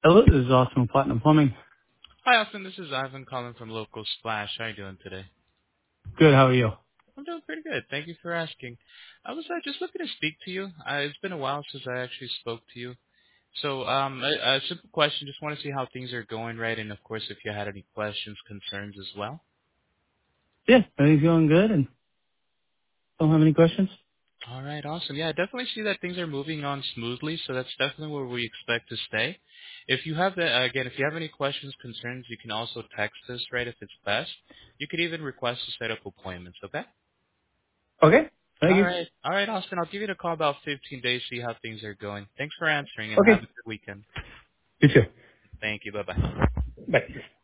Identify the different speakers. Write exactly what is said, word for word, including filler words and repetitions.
Speaker 1: Hello, this is Austin with Platinum Plumbing.
Speaker 2: Hi, Austin. This is Ivan calling from Local Splash. How are you doing today?
Speaker 1: Good, how are you?
Speaker 2: I'm doing pretty good. Thank you for asking. I was uh, just looking to speak to you. Uh, it's been a while since I actually spoke to you. So, um, a, a simple question. Just want to see how things are going, right? And of course, if you had any questions, concerns as well.
Speaker 1: Yeah, everything's going good and don't have any questions?
Speaker 2: All right, awesome. Yeah, I definitely see that things are moving on smoothly, so that's definitely where we expect to stay. If you have the, again, if you have any questions, concerns, you can also text us, right, if it's best. You could even request to set up appointments, okay?
Speaker 1: Okay, thank
Speaker 2: All
Speaker 1: you.
Speaker 2: right. All right, Austin. I'll give you a call about fifteen days, see how things are going. Thanks for answering, and have a
Speaker 1: Okay,
Speaker 2: good weekend.
Speaker 1: you too.
Speaker 2: Thank you. Bye-bye.
Speaker 1: Bye.